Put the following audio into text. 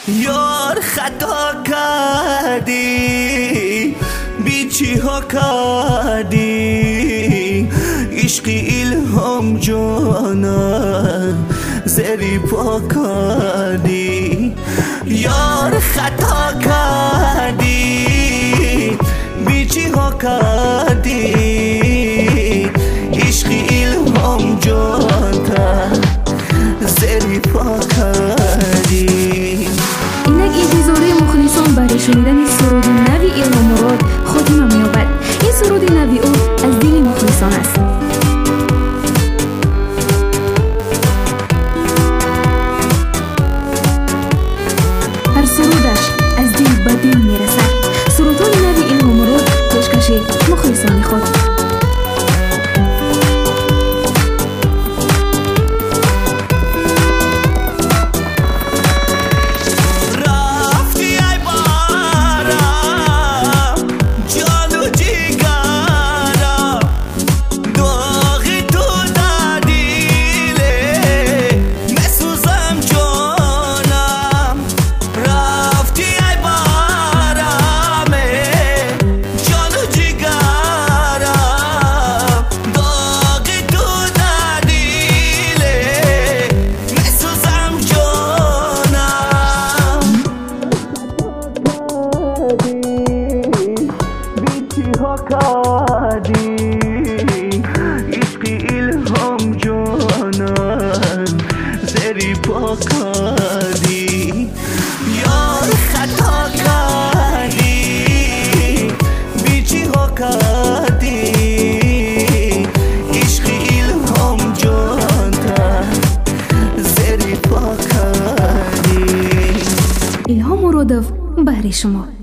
یار خطا کردی بیچی ها کردی عشقی الهام جانا زری پا کردی یار خطا کردی بیچی ها کردی عشقی الهام جانا زری پا کردی. اینک انتظاره مخلصان برای شنیدن سرود نوی الهام مراد خاتمه می‌یابد. این سرود نوی او از دل مخلصان است. هر سرودش از دل به دل میرسد. سرودهای نوی الهام مراد پیشکش مخلصان خود. کردی عشقی الهام جانم زری پا کردی یار خطا کردی بیچی ها کردی عشقی الهام جانم زری پا کردی. الهام مرادov برای شما.